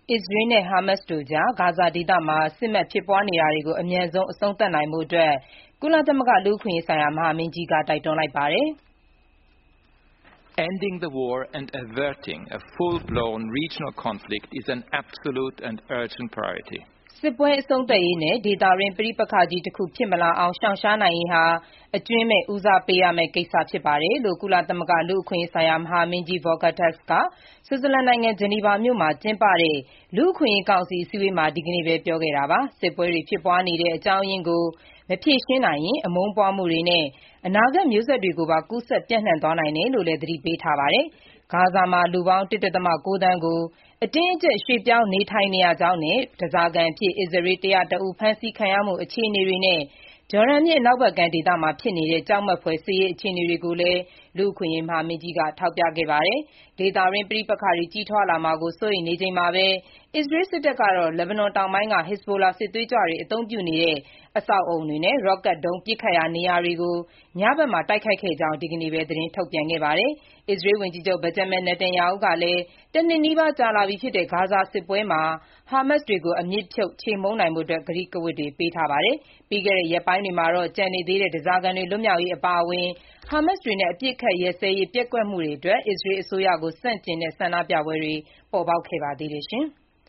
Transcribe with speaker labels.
Speaker 1: အစ္စရေးနဲ့ ဟာမတ်စ်တို့ကြား ဂါဇာဒေသမှာ စစ်မက်ဖြစ်ပွားနေတာတွေကို အမြန်ဆုံး အဆုံးသတ်နိုင်ဖို့ ကုလသမဂ္ဂ လူ့အခွင့်အရေးဆိုင်ရာ မဟာမင်းကြီးက တိုက်တွန်းလိုက်ပါတယ်
Speaker 2: ။ Ending the war and averting a full-blown regional conflict is an absolute and urgent priority.
Speaker 1: စစ်ပွဲအဆုံးသတ်ရေးနဲ့ ဒေသတွင်း ပဋိပက္ခကြီးတခု ဖြစ်မလာအောင် ရှောင်ရှားနိုင်ရေးဟာ အကြွင်းမဲ့ ဦးစားပေးရမယ့်ကိစ္စ ဖြစ်ပါတယ်လို့ ကုလသမဂ္ဂ လူ့အခွင့်အရေးဆိုင်ရာ မဟာမင်းကြီး Volker Turk က ဆွစ်ဇာလန်နိုင်ငံ ဂျနီဗာမြို့မှာ ကျင်းပတဲ့ လူ့အခွင့်အရေးကောင်စီ အစည်းအဝေးမှာ ဒီကနေ့ပဲ ပြောခဲ့တာပါ။ စစ်ပွဲတွေ ဖြစ်ပွားနေတဲ့ အကြောင်းရင်းကို မဖြေရှင်းနိုင်ရင် အမုန်းပွားမှုတွေနဲ့ အနာဂတ်မျိုးဆက်တွေကိုပါ ကူးစက်ပျံ့နှံ့သွားနိုင်တယ်လို့လည်း သတိပေးထားပါတယ်။ ဂါဇာမှာ လူပေါင်း ၁.၉ သန်းကို အတင်းအကျပ် ရွှေ့ပြောင်းနေထိုင်နေရကြောင်းနဲ့ ဓားစာခံအဖြစ် အစ္စရေး ၁၀၁ ဦး ဖမ်းဆီးခံရမှု အခြေအနေတွေနဲ့ ဂျော်ဒန်မြစ် အနောက်ဘက်ကမ်းဒေသမှာ ဖြစ်နေတဲ့ ကြောက်မက်ဖွယ် စစ်ရေးအခြေအနေတွေကိုလည်း လူ့အခွင့်အရေး မဟာမင်းကြီးက ထောက်ပြခဲ့ပါတယ်။ ဒေသတွင်း ပဋိပက္ခတွေ ကြီးထွားလာမှာကို စိုးရိမ်နေချိန်မှာပဲ အစ္စရေးစစ်တပ်ကတော့ လက်ဘနွန်တောင်ပိုင်းက ဟစ်ဇ်ဘိုလာ စစ်သွေးကြွတွေ အသုံးပြုနေတဲ့ အဆောက်အဦတွေနဲ့ ရော့ကတ်ဒုံး ပစ်ခတ်ရာနေရာတွေကို ညဘက်မှာ တိုက်ခိုက်ခဲ့ကြောင်း ဒီကနေ့ပဲ သတင်းထုတ်ပြန်ခဲ့ပါတယ်။ အစ္စရေးဝန်ကြီးချုပ် Benjamin Netanyahu ကလည်း တနှစ်နီးပါးကြာလာပြီဖြစ်တဲ့ ဂါဇာစစ်ပွဲမှာ ဟာမတ်စ်တွေကို အမြစ်ဖြုတ် ချေမှုန်းနိုင်ဖို့ ကတိကဝတ်တွေ ပေးထားပါတယ်။ ပြီးခဲ့တဲ့ ရက်ပိုင်းတွေမှာတော့ ကျန်နေသေးတဲ့ ဓားစာခံတွေ လွတ်မြောက်ရေး အပါအဝင် ဟာမတ်စ်တွေနဲ့ အပစ်အခတ်ရပ်စဲရေး ပျက်ကွက်မှုတွေအတွက် အစ္စရေးအစိုးရကို ဆန့်ကျင်တဲ့ ဆန္ဒပြပွဲတွေ ပေါ်ပေါက်ခဲ့ပါသေးတယ်။